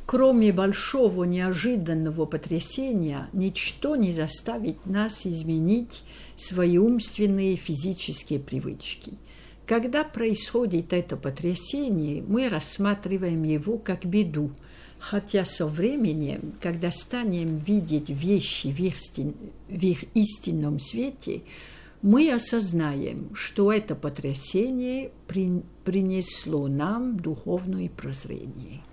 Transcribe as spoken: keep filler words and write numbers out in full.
Кроме большого неожиданного потрясения, ничто не заставит нас изменить свои умственные и физические привычки. Когда происходит это потрясение, мы рассматриваем его как беду, хотя со временем, когда станем видеть вещи в их, в их истинном свете, мы осознаем, что это потрясение принесло нам духовное прозрение.